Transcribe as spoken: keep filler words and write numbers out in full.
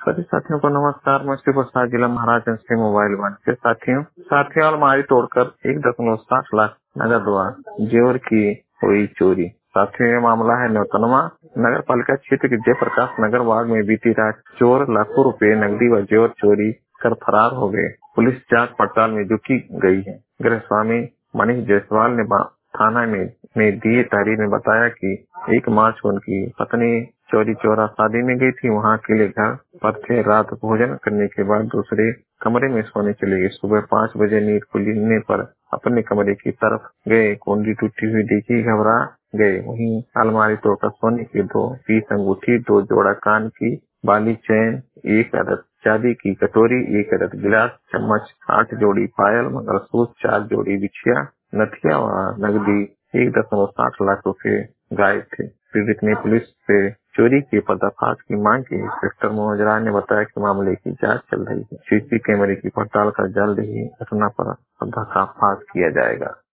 सभी साथियों को नमस्कार। मैं श्री प्रसाद, जिला महाराजगंज से मोबाइल वन के साथियों साथियों अलमारी तोड़कर एक दशमलव साठ लाख नगद व जेवर की हुई चोरी। साथियों ये मामला है नौतनवा नगर पालिका क्षेत्र के जयप्रकाश नगर वार्ड में बीती रात चोर लाखों रुपए नकदी व जेवर चोरी कर फरार हो गए। पुलिस जांच पड़ताल में जुटी गई है। गृह स्वामी मनीष जायसवाल ने थाना में, में दिए तारीख में बताया कि एक मार्च को उनकी पत्नी चौरी चौरा शादी में गई थी। वहाँ अकेले घर पर थे। रात भोजन करने के बाद दूसरे कमरे में सोने चले गए। सुबह पाँच बजे नींद खुलने पर अपने कमरे की तरफ गए। कुंडी टूटी हुई देखी, घबरा गए। वहीं अलमारी तोड़कर सोने की दो पीस अंगूठी, दो जोड़ा कान की बाली, चैन, एक अदद चांदी की कटोरी, एक अदद गिलास, चम्मच, आठ जोड़ी पायल, मंगलसूत्र, चार जोड़ी बिछिया, नथिया व नकदी एक दशमलव साठ लाख रुपए गायब थे। पीड़ित ने पुलिस से चोरी के पर्दाफाश की मांग की। इंस्पेक्टर मनोज राय ने बताया कि मामले की जांच चल रही है। सीसी कैमरे की पड़ताल कर जल्द ही घटना पर पर्दाफाश किया जाएगा।